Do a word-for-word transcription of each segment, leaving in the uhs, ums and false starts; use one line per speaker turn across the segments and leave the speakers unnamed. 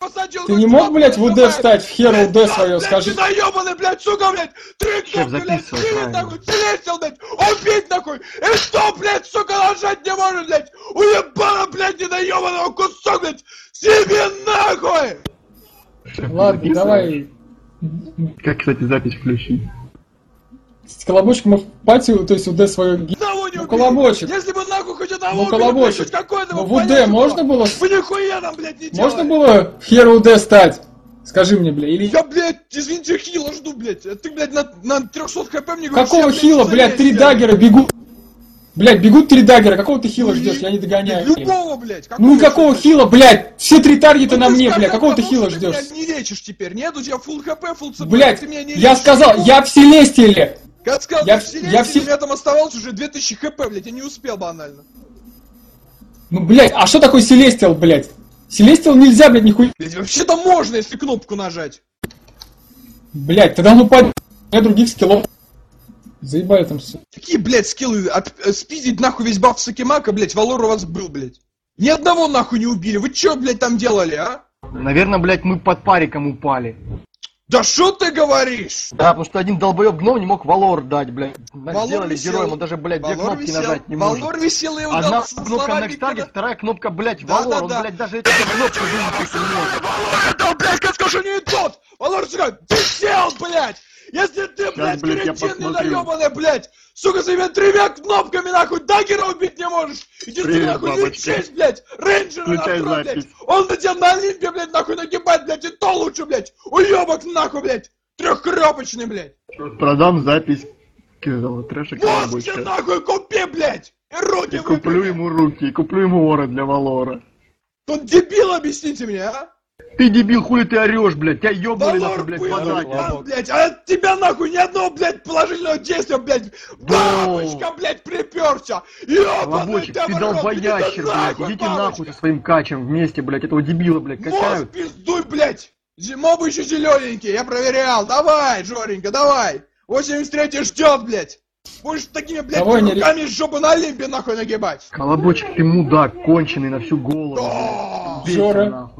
Ты не мог, блядь, в УД встать, в хер УД свое, скажи.
Ты наебаный, блядь, сука, блядь! Три кнопки, блядь, скинет, нахуй, селестил, блядь, убить, нахуй! И что, блядь, сука, нажать не может, блядь! Уебана, блядь, недоебаного кусок, блядь! Себе нахуй!
Ладно, давай.
Как, кстати, запись включить?
Колобочек мы в пати, то есть УД свое... Ну, Колобочек.
Если бы нахуй хоть одного
Ну, Колобочек.
какой-то...
Ну, в УД можно было...
Вы нихуя там, блядь, не
Можно
делали.
было в хер УД стать? Скажи мне, бля, или...
Я, блядь, извините, хила жду, блядь. А ты, блядь, на, на трёхсот хп мне говоришь...
Какого
я,
хила, блядь, три
залезть,
даггера бегут? Блядь, бегут три даггера, какого ты хила
Ну,
ждешь? Я не догоняю.
Любого, блядь.
Ну и какого хила, блядь? Все три таргета
Ну,
на
ты
мне,
скажи,
бля, какого ты
потому
хила
что
ждешь?
Ты меня не лечишь теперь, нет? У тебя фулл хп, фулл цп,
Блядь,
ты меня не
я
лечишь.
сказал, я в Селестиле!
Как сказал,
я,
ты в
я в
Селестии,
Се-
у меня там оставалось уже две тысячи хп, блядь, я не успел банально.
Ну, блядь, а что такое Селестил, блядь? Селестил нельзя, блядь, нихуя.
Блядь, вообще-то можно, если кнопку нажать.
Блядь, тогда ну по... У меня других скиллов. Заебали там все.
Какие, блядь, скиллы? От, э, спиздить нахуй весь баф Сакимака, блядь, Валор у вас был, блядь. Ни одного нахуй не убили. Вы чё, блядь, там делали, а?
Наверное, блядь, мы под париком упали.
Да шо ты говоришь?
Да, потому что один долбоёб гном не мог Валор дать, блядь. Нас
Валор
сделали
висел.
героем, он даже, блядь, две
Валор
кнопки
висел.
нажать не может.
Валор висел и удал
Одна
со
кнопка
словами,
Next Target,
когда-
вторая кнопка, блядь,
Да,
Валор.
да,
Он,
да.
блядь, даже эту кнопку выучить не может.
Валор, это, блядь, как скажу, не тот! Валор, сука, ты сел, блядь! Если ты, блядь,
блядь, я
кретин
посмотрю.
недоёбаный, блядь! Сука, своими тремя кнопками, нахуй, даггера убить не можешь! Иди ты,
Привет,
нахуй,
бабочка.
лечись, блядь! Рейнджера
Включай
настрой,
запись.
блядь! Он на тебя на Олимпе, блядь, нахуй нагибать, блядь, и то лучше, блядь! Уёбок, нахуй, блядь! Трехкропочный, блядь!
Продам запись этого трэша
Можете,
Колобочка.
нахуй, купи, блядь! И руки
И куплю
выкрути!
ему руки, и куплю ему ора для Валора.
Он дебил, объясните мне, а?
Ты дебил, хули ты орешь, блядь? Тебя ёбнули, нахуй,
Валор,
блядь,
хуй,
подать.
ебан, блядь, а от тебя, нахуй, ни одного, блядь, положительного действия, блядь, бабочка, блядь, приперся, ёбаный
Колобочек, ты
в рот,
долбоящер,
иди
блядь, идите нахуй со своим качем вместе, блядь, этого дебила, блядь,
Мозг
качают.
пиздуй, блядь, моб еще зелененький, я проверял, давай, Жоренька, давай, восемьдесят третий ждет, блядь, будешь такими, блядь,
Давай, не
руками с жопы на Олимпе, нахуй, нагибать.
Колобочек, ты мудак, конченый на всю голову,
Да.
блядь. Бейся
Жора.
нахуй.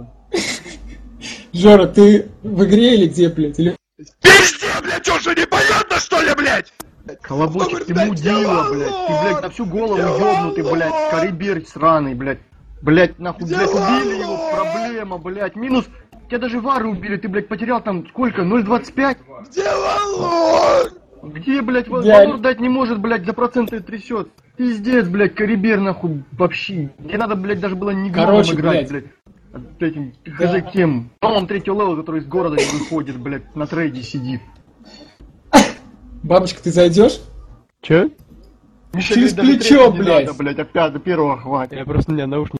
Жора, ты в игре или где, блядь? Или...
Пизде, блядь, что же непонятно, что ли, блядь?
Колобочек, ты
Блядь,
мудила, блядь, ты, блядь, на всю голову ёбнутый, блядь, карибер сраный, блядь. Блядь, нахуй, блядь, убили его, проблема, блядь, минус... Тебя даже вары убили, ты, блядь, потерял там сколько, ноль двадцать пять?
Где Валор?
Где, блядь, Ва-
Я-
Валор дать не может, блядь, за проценты трясет. Пиздец, блядь, карибер, нахуй, вообще. Тебе надо, блядь, даже было не громом
Короче,
играть,
блядь.
блядь. А Этим,
Да.
хз кем. Он третьего левела, который из города не выходит, блядь, на трейде сидит.
Бабочка, ты зайдешь?
Че?
Миша
Через
говорит, даже
плечо,
третьего не
блядь.
надо, блядь, опять до первого хватит.
Я просто, не, наушники